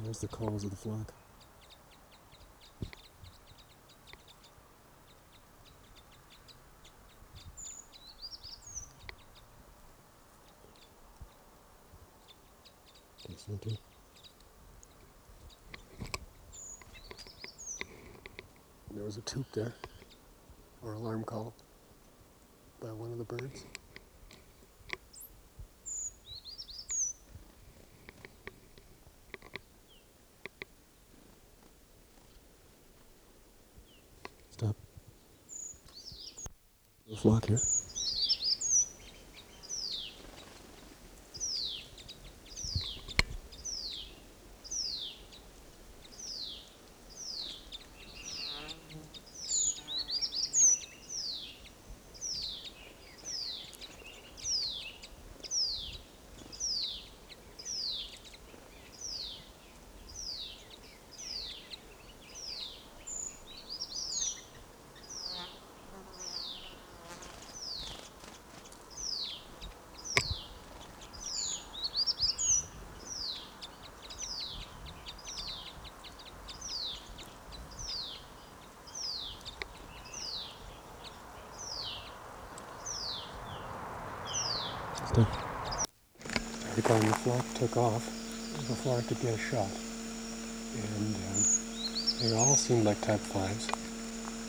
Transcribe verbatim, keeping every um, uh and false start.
There's the calls of the flock. Listen to. There was a toot there, or alarm call by one of the birds. Stop. The flock here. Stop. The car in the flock took off before I could get a shot. And um, they all seemed like type fives.